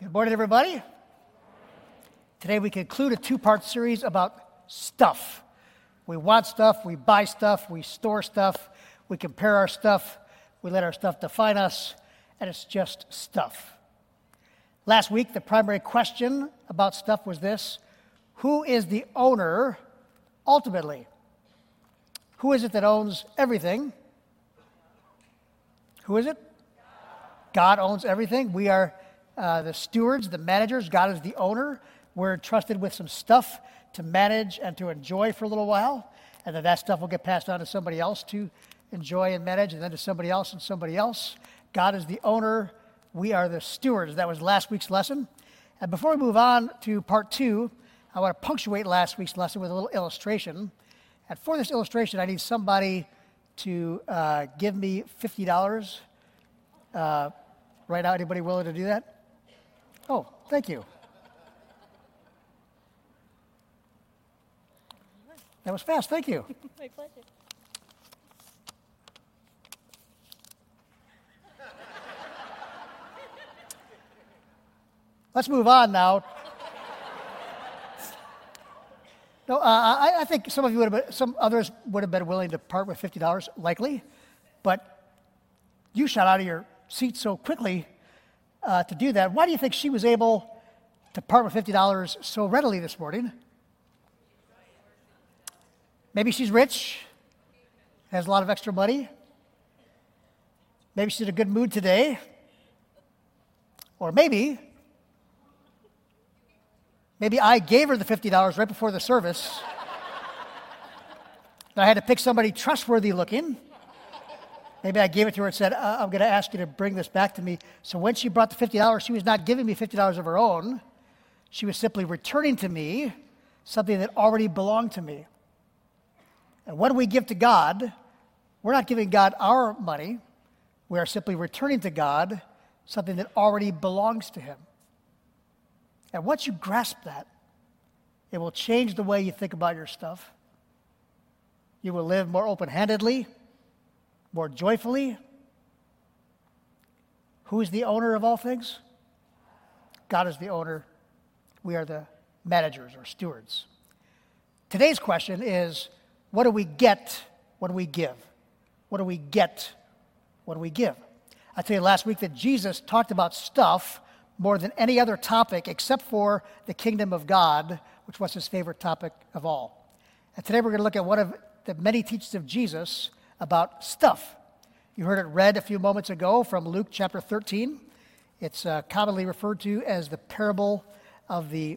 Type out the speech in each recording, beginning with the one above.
Good morning, everybody. Today we conclude a two-part series about stuff. We want stuff, we buy stuff, we store stuff, we compare our stuff, we let our stuff define us, and it's just stuff. Last week, the primary question about stuff was this: who is the owner ultimately? Who is it that owns everything? Who is it? God owns everything. We are the stewards, the managers. God is the owner. We're entrusted with some stuff to manage and to enjoy for a little while, and then that stuff will get passed on to somebody else to enjoy and manage, and then to somebody else and somebody else. God is the owner. We are the stewards. That was last week's lesson. And before we move on to part two, I want to punctuate last week's lesson with a little illustration. And for this illustration, I need somebody to give me $50 right now. Anybody willing to do that? Oh, thank you. That was fast. Thank you. My pleasure. Let's move on now. No, I think some of you some others would have been willing to part with $50, likely, but you shot out of your seat so quickly to do that. Why do you think she was able to part with $50 so readily this morning? Maybe she's rich, has a lot of extra money. Maybe she's in a good mood today. Or maybe I gave her the $50 right before the service. And I had to pick somebody trustworthy looking. Maybe I gave it to her and said, I'm going to ask you to bring this back to me. So when she brought the $50, she was not giving me $50 of her own. She was simply returning to me something that already belonged to me. And when we give to God, we're not giving God our money. We are simply returning to God something that already belongs to Him. And once you grasp that, it will change the way you think about your stuff. You will live more open-handedly, more joyfully. Who is the owner of all things? God is the owner. We are the managers or stewards. Today's question is, what do we get when we give? What do we get when we give? I told you last week that Jesus talked about stuff more than any other topic except for the kingdom of God, which was his favorite topic of all. And today we're going to look at one of the many teachings of Jesus about stuff. You heard it read a few moments ago from Luke chapter 13. It's commonly referred to as the parable of the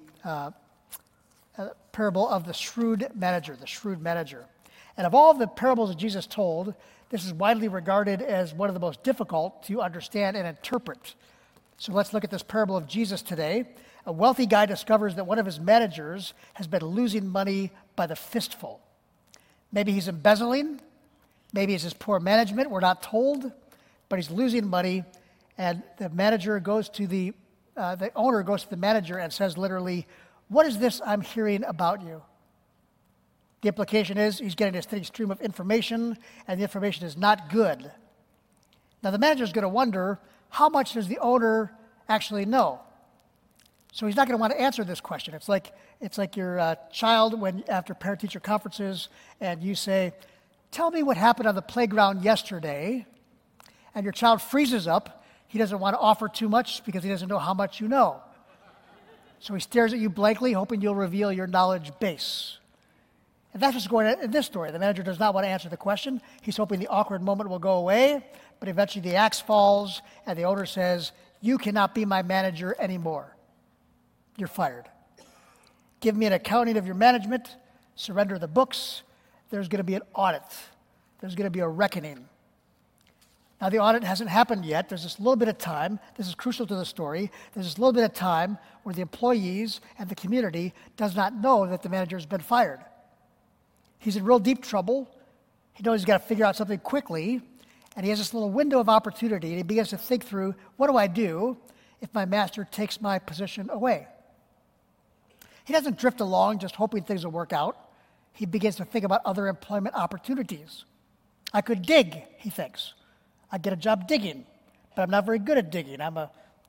shrewd manager. And of all the parables that Jesus told, this is widely regarded as one of the most difficult to understand and interpret. So let's look at this parable of Jesus today. A wealthy guy discovers that one of his managers has been losing money by the fistful. Maybe he's embezzling. Maybe it's his poor management. We're not told. But he's losing money. And the manager goes to the owner goes to the manager and says literally, "What is this I'm hearing about you?" The implication is he's getting a steady stream of information, and the information is not good. Now the manager is going to wonder, how much does the owner actually know? So he's not going to want to answer this question. It's like your child when after parent-teacher conferences, and you say, "Tell me what happened on the playground yesterday," and your child freezes up. He doesn't want to offer too much because he doesn't know how much you know. So he stares at you blankly, hoping you'll reveal your knowledge base. And that's what's going on in this story. The manager does not want to answer the question. He's hoping the awkward moment will go away, but eventually the axe falls, and the owner says, "You cannot be my manager anymore. You're fired. Give me an accounting of your management, surrender the books. There's going to be an audit. There's going to be a reckoning." Now, the audit hasn't happened yet. There's this little bit of time. This is crucial to the story. There's this little bit of time where the employees and the community does not know that the manager has been fired. He's in real deep trouble. He knows he's got to figure out something quickly, and he has this little window of opportunity, and he begins to think through, what do I do if my master takes my position away? He doesn't drift along just hoping things will work out. He begins to think about other employment opportunities. I could dig, he thinks. I'd get a job digging, but I'm not very good at digging. I'm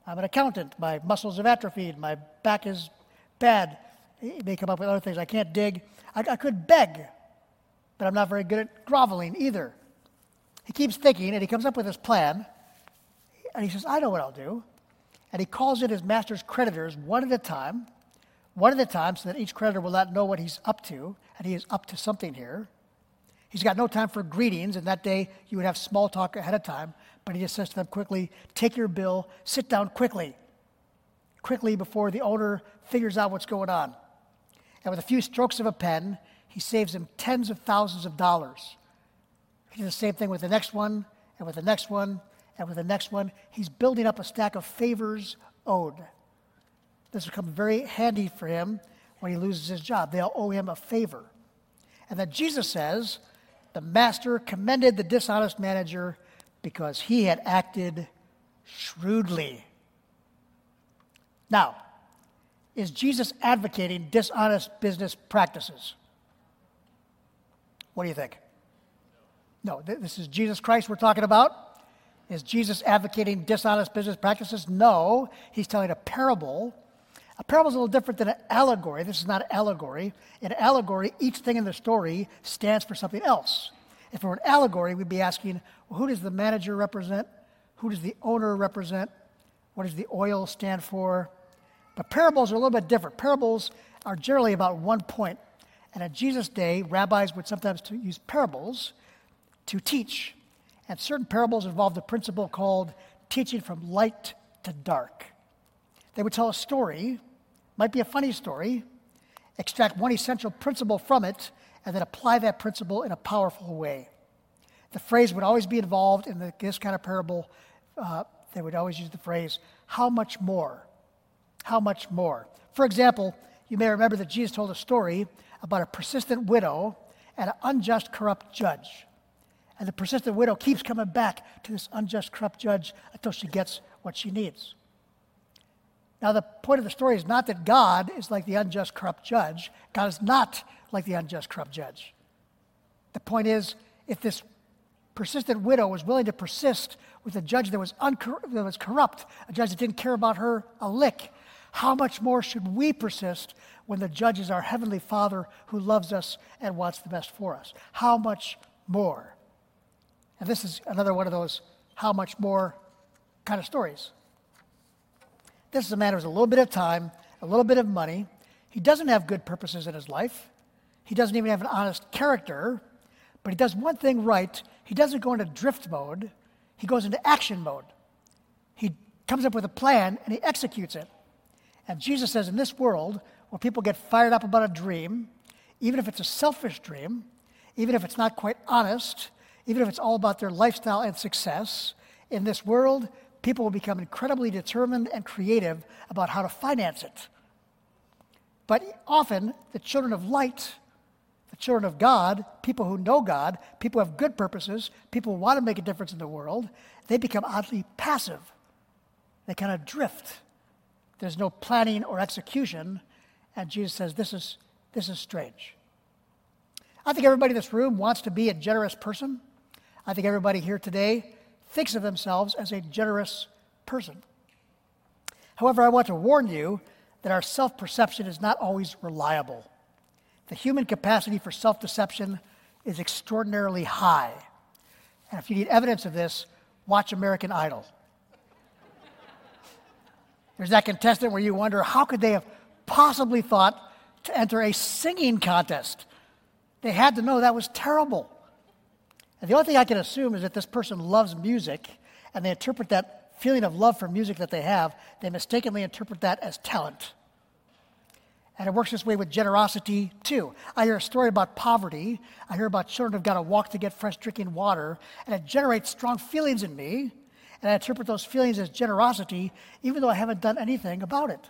I'm an accountant. My muscles have atrophied. My back is bad. He may come up with other things. I can't dig. I could beg, but I'm not very good at groveling either. He keeps thinking, and he comes up with his plan, and he says, I know what I'll do. And he calls in his master's creditors one at a time, so that each creditor will not know what he's up to, and he is up to something here. He's got no time for greetings, and that day you would have small talk ahead of time, but he just says to them quickly, take your bill, sit down quickly before the owner figures out what's going on. And with a few strokes of a pen, he saves him tens of thousands of dollars. He does the same thing with the next one, and with the next one, and with the next one. He's building up a stack of favors owed. This will come very handy for him when he loses his job. They'll owe him a favor. And then Jesus says, the master commended the dishonest manager because he had acted shrewdly. Now, is Jesus advocating dishonest business practices? What do you think? No, this is Jesus Christ we're talking about. Is Jesus advocating dishonest business practices? No, he's telling a parable. A parable is a little different than an allegory. This is not an allegory. In an allegory, each thing in the story stands for something else. If it were an allegory, we'd be asking, well, who does the manager represent? Who does the owner represent? What does the oil stand for? But parables are a little bit different. Parables are generally about one point. And in Jesus' day, rabbis would sometimes use parables to teach. And certain parables involved a principle called teaching from light to dark. They would tell a story, might be a funny story, extract one essential principle from it, and then apply that principle in a powerful way. The phrase would always be involved in this kind of parable. They would always use the phrase, how much more? How much more? For example, you may remember that Jesus told a story about a persistent widow and an unjust, corrupt judge. And the persistent widow keeps coming back to this unjust, corrupt judge until she gets what she needs. Now, the point of the story is not that God is like the unjust, corrupt judge. God is not like the unjust, corrupt judge. The point is, if this persistent widow was willing to persist with a judge that was corrupt, a judge that didn't care about her a lick, how much more should we persist when the judge is our Heavenly Father who loves us and wants the best for us? How much more? And this is another one of those how much more kind of stories. This is a man who has a little bit of time, a little bit of money. He doesn't have good purposes in his life. He doesn't even have an honest character, but he does one thing right. He doesn't go into drift mode. He goes into action mode. He comes up with a plan and he executes it. And Jesus says in this world, where people get fired up about a dream, even if it's a selfish dream, even if it's not quite honest, even if it's all about their lifestyle and success, in this world, people will become incredibly determined and creative about how to finance it. But often, the children of light, the children of God, people who know God, people who have good purposes, people who want to make a difference in the world, they become oddly passive. They kind of drift. There's no planning or execution, and Jesus says, this is strange. I think everybody in this room wants to be a generous person. I think everybody here today thinks of themselves as a generous person. However, I want to warn you that our self-perception is not always reliable. The human capacity for self-deception is extraordinarily high. And if you need evidence of this, watch American Idol. There's that contestant where you wonder, how could they have possibly thought to enter a singing contest? They had to know that was terrible. And the only thing I can assume is that this person loves music, and they interpret that feeling of love for music that they have, they mistakenly interpret that as talent. And it works this way with generosity, too. I hear a story about poverty. I hear about children who've got to walk to get fresh drinking water, and it generates strong feelings in me, and I interpret those feelings as generosity, even though I haven't done anything about it.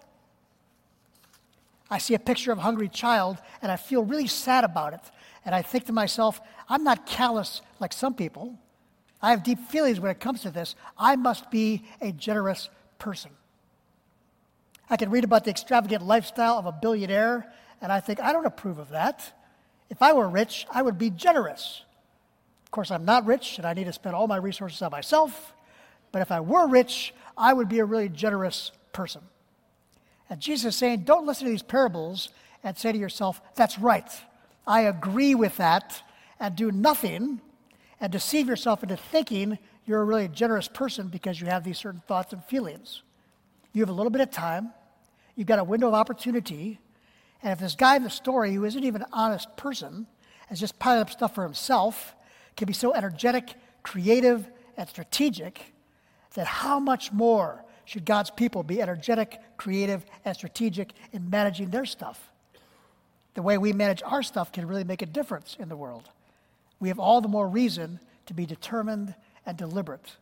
I see a picture of a hungry child, and I feel really sad about it. And I think to myself, I'm not callous like some people. I have deep feelings when it comes to this. I must be a generous person. I can read about the extravagant lifestyle of a billionaire, and I think, I don't approve of that. If I were rich, I would be generous. Of course, I'm not rich, and I need to spend all my resources on myself. But if I were rich, I would be a really generous person. And Jesus is saying, don't listen to these parables and say to yourself, that's right, I agree with that, and do nothing and deceive yourself into thinking you're a really generous person because you have these certain thoughts and feelings. You have a little bit of time, you've got a window of opportunity, and if this guy in the story who isn't even an honest person and just piling up stuff for himself can be so energetic, creative, and strategic, then how much more should God's people be energetic, creative, and strategic in managing their stuff? The way we manage our stuff can really make a difference in the world. We have all the more reason to be determined and deliberate.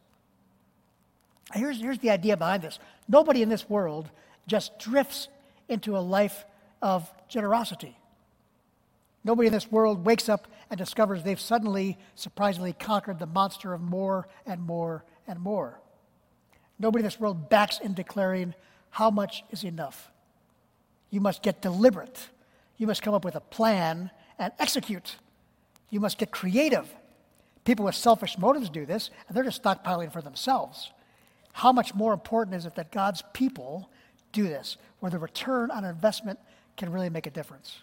Here's the idea behind this. Nobody in this world just drifts into a life of generosity. Nobody in this world wakes up and discovers they've suddenly, surprisingly conquered the monster of more and more and more. Nobody in this world backs in declaring how much is enough. You must get deliberate. You must come up with a plan and execute. You must get creative. People with selfish motives do this, and they're just stockpiling for themselves. How much more important is it that God's people do this, where the return on investment can really make a difference?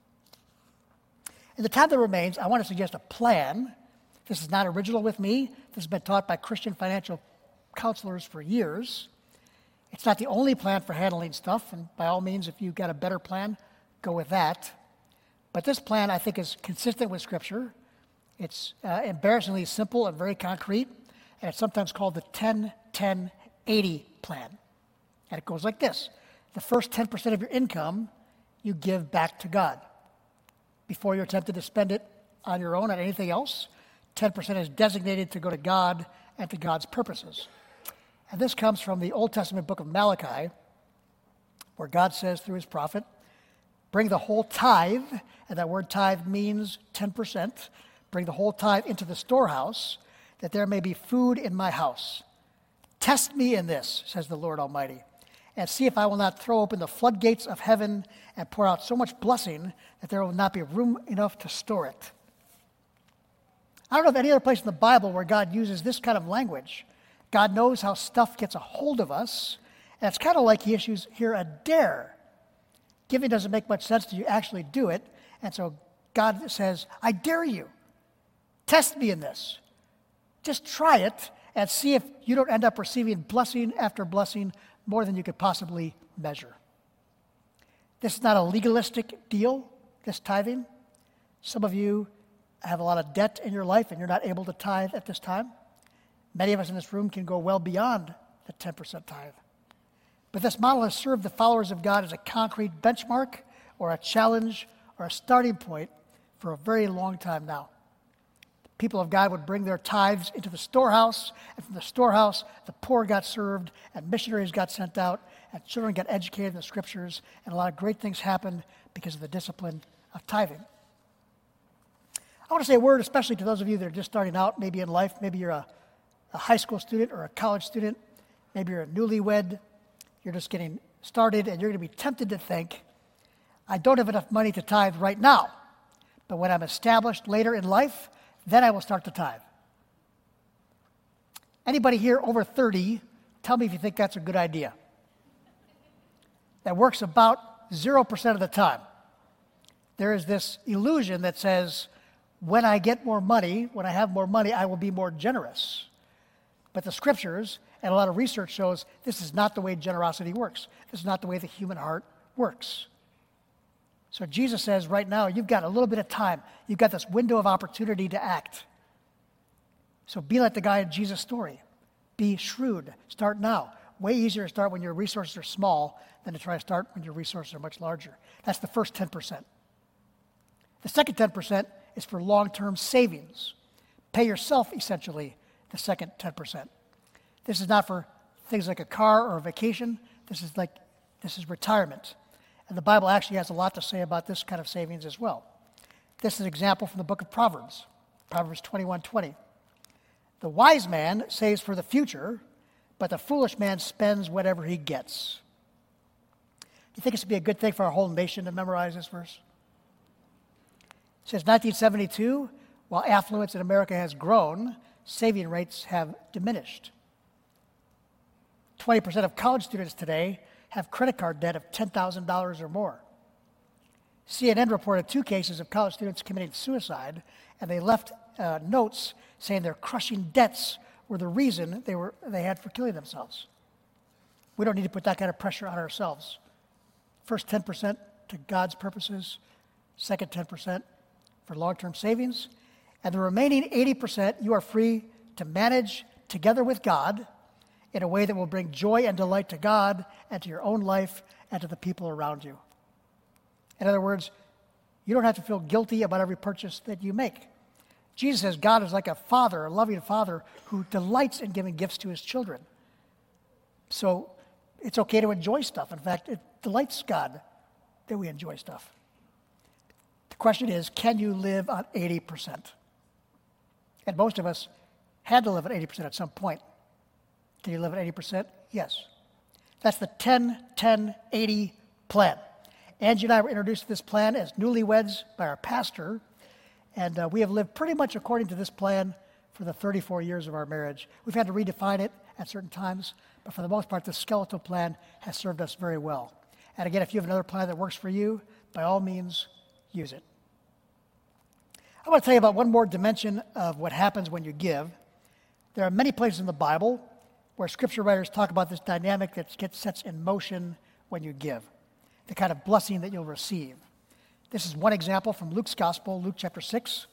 In the time that remains, I want to suggest a plan. This is not original with me. This has been taught by Christian financial counselors for years. It's not the only plan for handling stuff, and by all means, if you've got a better plan, go with that. But this plan, I think, is consistent with Scripture. It's embarrassingly simple and very concrete, and it's sometimes called the 10-10-80 plan. And it goes like this. The first 10% of your income, you give back to God. Before you're tempted to spend it on your own on anything else, 10% is designated to go to God and to God's purposes. And this comes from the Old Testament book of Malachi, where God says through his prophet, bring the whole tithe, and that word tithe means 10%, bring the whole tithe into the storehouse, that there may be food in my house. Test me in this, says the Lord Almighty, and see if I will not throw open the floodgates of heaven and pour out so much blessing that there will not be room enough to store it. I don't know of any other place in the Bible where God uses this kind of language. God knows how stuff gets a hold of us, and it's kind of like he issues here a dare. Giving doesn't make much sense till you actually do it, and so God says, I dare you. Test me in this. Just try it and see if you don't end up receiving blessing after blessing more than you could possibly measure. This is not a legalistic deal, this tithing. Some of you have a lot of debt in your life and you're not able to tithe at this time. Many of us in this room can go well beyond the 10% tithe. But this model has served the followers of God as a concrete benchmark or a challenge or a starting point for a very long time now. The people of God would bring their tithes into the storehouse, and from the storehouse, the poor got served, and missionaries got sent out, and children got educated in the scriptures, and a lot of great things happened because of the discipline of tithing. I want to say a word especially to those of you that are just starting out, maybe in life. Maybe you're a high school student or a college student. Maybe you're a newlywed. You're just getting started, and you're going to be tempted to think, I don't have enough money to tithe right now, but when I'm established later in life, then I will start to tithe. Anybody here over 30, tell me if you think that's a good idea. That works about 0% of the time. There is this illusion that says, when I get more money, when I have more money, I will be more generous. But the scriptures and a lot of research shows this is not the way generosity works. This is not the way the human heart works. So Jesus says right now, you've got a little bit of time. You've got this window of opportunity to act. So be like the guy in Jesus' story. Be shrewd. Start now. Way easier to start when your resources are small than to try to start when your resources are much larger. That's the first 10%. The second 10% is for long-term savings. Pay yourself, essentially, the second 10%. This is not for things like a car or a vacation. This is retirement. And the Bible actually has a lot to say about this kind of savings as well. This is an example from the book of Proverbs, Proverbs 21:20. The wise man saves for the future, but the foolish man spends whatever he gets. Do you think this would be a good thing for our whole nation to memorize this verse? Since 1972, while affluence in America has grown, saving rates have diminished. 20% of college students today have credit card debt of $10,000 or more. CNN reported 2 cases of college students committing suicide, and they left notes saying their crushing debts were the reason they had for killing themselves. We don't need to put that kind of pressure on ourselves. First 10% to God's purposes, second 10% for long-term savings, and the remaining 80% you are free to manage together with God in a way that will bring joy and delight to God and to your own life and to the people around you. In other words, you don't have to feel guilty about every purchase that you make. Jesus says God is like a father, a loving father, who delights in giving gifts to his children. So it's okay to enjoy stuff. In fact, it delights God that we enjoy stuff. The question is, can you live on 80%? And most of us had to live at 80% at some point. Can you live at 80%? Yes. That's the 10-10-80 plan. Angie and I were introduced to this plan as newlyweds by our pastor, and we have lived pretty much according to this plan for the 34 years of our marriage. We've had to redefine it at certain times, but for the most part, the skeletal plan has served us very well. And again, if you have another plan that works for you, by all means, use it. I want to tell you about one more dimension of what happens when you give. There are many places in the Bible where scripture writers talk about this dynamic that gets sets in motion when you give, the kind of blessing that you'll receive. This is one example from Luke's Gospel, Luke chapter 6.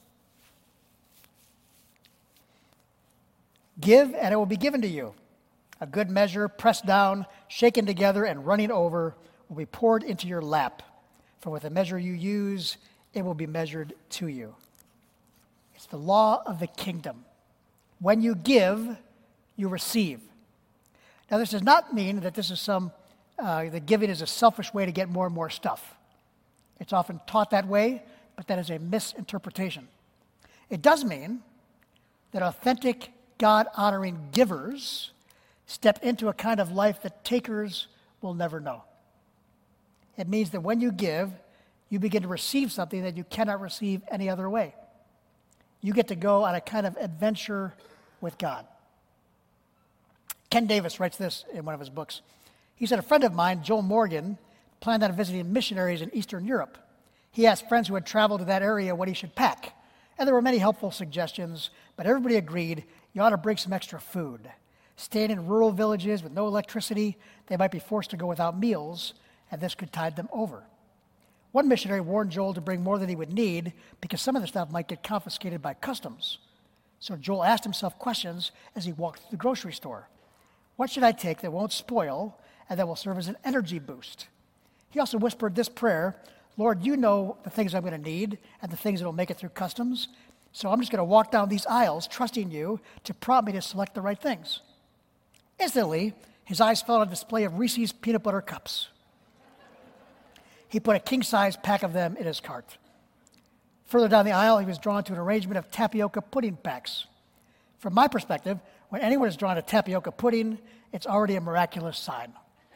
Give, and it will be given to you. A good measure, pressed down, shaken together, and running over, will be poured into your lap. For with the measure you use, it will be measured to you. It's the law of the kingdom. When you give, you receive. Now, this does not mean that this is that giving is a selfish way to get more and more stuff. It's often taught that way, but that is a misinterpretation. It does mean that authentic, God-honoring givers step into a kind of life that takers will never know. It means that when you give, you begin to receive something that you cannot receive any other way. You get to go on a kind of adventure with God. Ken Davis writes this in one of his books. He said, a friend of mine, Joel Morgan, planned on visiting missionaries in Eastern Europe. He asked friends who had traveled to that area what he should pack. And there were many helpful suggestions, but everybody agreed you ought to bring some extra food. Staying in rural villages with no electricity, they might be forced to go without meals, and this could tide them over. One missionary warned Joel to bring more than he would need because some of the stuff might get confiscated by customs. So Joel asked himself questions as he walked through the grocery store. What should I take that won't spoil and that will serve as an energy boost? He also whispered this prayer, Lord, you know the things I'm going to need and the things that will make it through customs, so I'm just going to walk down these aisles trusting you to prompt me to select the right things. Instantly, his eyes fell on a display of Reese's peanut butter cups. He put a king-size pack of them in his cart. Further down the aisle, he was drawn to an arrangement of tapioca pudding packs. From my perspective, when anyone is drawn to tapioca pudding, it's already a miraculous sign.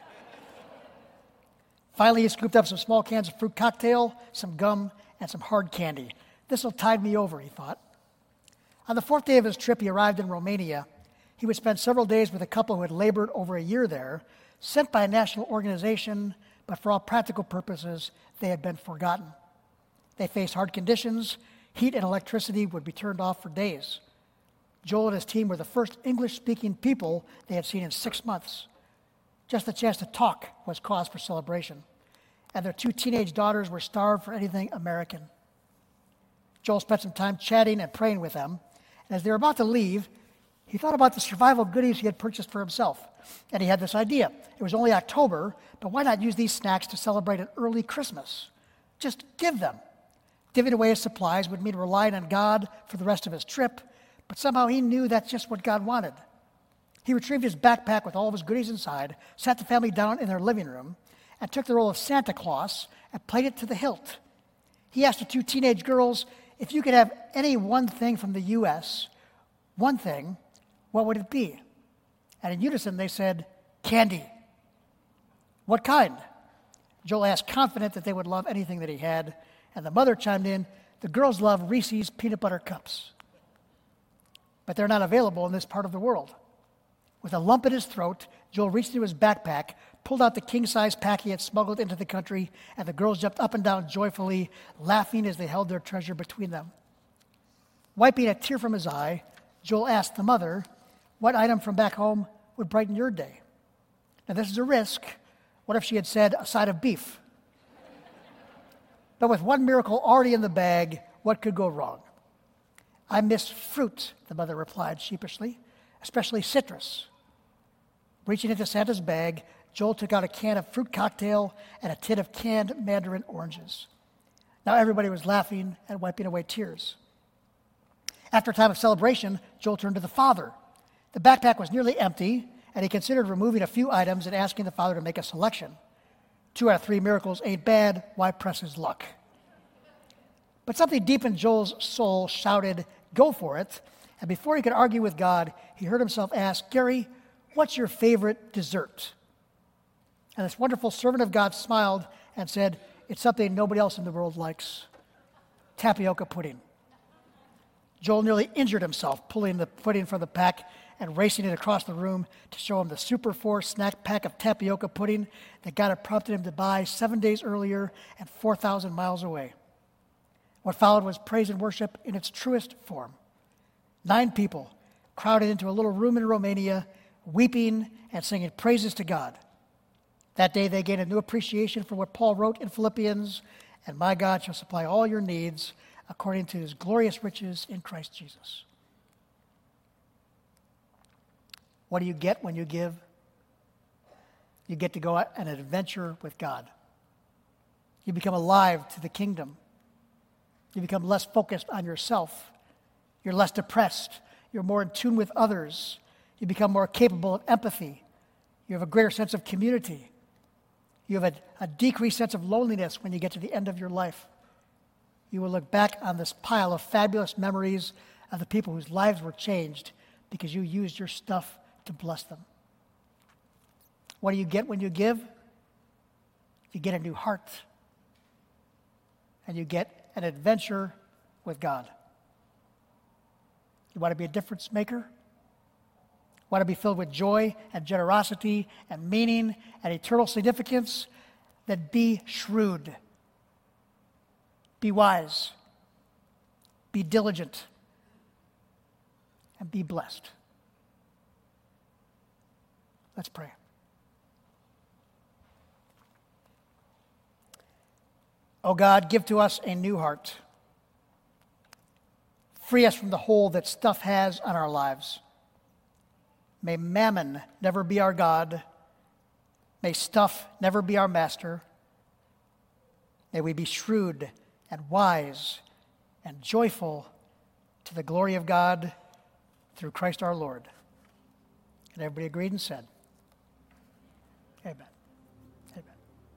Finally, he scooped up some small cans of fruit cocktail, some gum, and some hard candy. This will tide me over, he thought. On the 4th day of his trip, he arrived in Romania. He would spend several days with a couple who had labored over a year there, sent by a national organization, but for all practical purposes, they had been forgotten. They faced hard conditions. Heat and electricity would be turned off for days. Joel and his team were the first English-speaking people they had seen in 6 months. Just the chance to talk was cause for celebration. And their 2 teenage daughters were starved for anything American. Joel spent some time chatting and praying with them. And as they were about to leave, he thought about the survival goodies he had purchased for himself. And he had this idea. It was only October, but why not use these snacks to celebrate an early Christmas? Just give them. Giving away his supplies would mean relying on God for the rest of his trip, but somehow he knew that's just what God wanted. He retrieved his backpack with all of his goodies inside, sat the family down in their living room, and took the role of Santa Claus and played it to the hilt. He asked the 2 teenage girls, if you could have any one thing from the U.S., one thing, what would it be? And in unison they said, candy. What kind? Joel asked, confident that they would love anything that he had, and the mother chimed in, the girls love Reese's peanut butter cups. But they're not available in this part of the world. With a lump in his throat, Joel reached into his backpack, pulled out the king-size pack he had smuggled into the country, and the girls jumped up and down joyfully, laughing as they held their treasure between them. Wiping a tear from his eye, Joel asked the mother, what item from back home would brighten your day? Now, this is a risk. What if she had said a side of beef? But with one miracle already in the bag, what could go wrong? I miss fruit, the mother replied sheepishly, especially citrus. Reaching into Santa's bag, Joel took out a can of fruit cocktail and a tin of canned mandarin oranges. Now everybody was laughing and wiping away tears. After a time of celebration, Joel turned to the father. The backpack was nearly empty, and he considered removing a few items and asking the father to make a selection. 2 out of 3 miracles ain't bad. Why press his luck? But something deep in Joel's soul shouted, go for it. And before he could argue with God, he heard himself ask, Gary, what's your favorite dessert? And this wonderful servant of God smiled and said, it's something nobody else in the world likes, tapioca pudding. Joel nearly injured himself pulling the pudding from the pack and racing it across the room to show him the Super 4 snack pack of tapioca pudding that God had prompted him to buy 7 days earlier and 4,000 miles away. What followed was praise and worship in its truest form. 9 people crowded into a little room in Romania, weeping and singing praises to God. That day they gained a new appreciation for what Paul wrote in Philippians, and my God shall supply all your needs according to his glorious riches in Christ Jesus. What do you get when you give? You get to go on an adventure with God. You become alive to the kingdom. You become less focused on yourself. You're less depressed. You're more in tune with others. You become more capable of empathy. You have a greater sense of community. You have a decreased sense of loneliness when you get to the end of your life. You will look back on this pile of fabulous memories of the people whose lives were changed because you used your stuff to bless them. What do you get when you give? You get a new heart. And you get an adventure with God. You want to be a difference maker? Want to be filled with joy and generosity and meaning and eternal significance? Then be shrewd. Be wise. Be diligent. And be blessed. Let's pray. Oh God, give to us a new heart. Free us from the hold that stuff has on our lives. May mammon never be our God. May stuff never be our master. May we be shrewd and wise and joyful to the glory of God through Christ our Lord. And everybody agreed and said, amen.